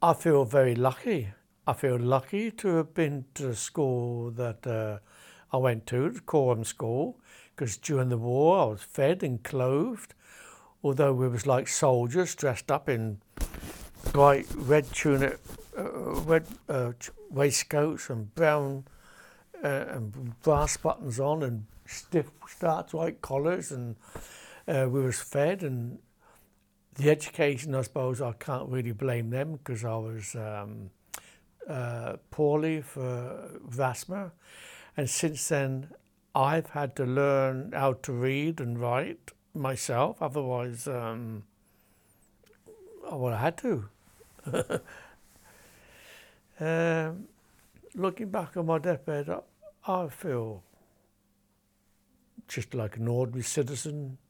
I feel very lucky. I feel lucky to have been to the school that I went to, the Coram School, because during the war I was fed and clothed, although we was like soldiers dressed up in bright red tunic, red waistcoats and brown and brass buttons on and stiff starched white collars, and we was fed. And the education, I suppose, I can't really blame them because I was poorly for asthma, and since then I've had to learn how to read and write myself. Otherwise, I would have had to. Looking back on my deathbed, I feel just like an ordinary citizen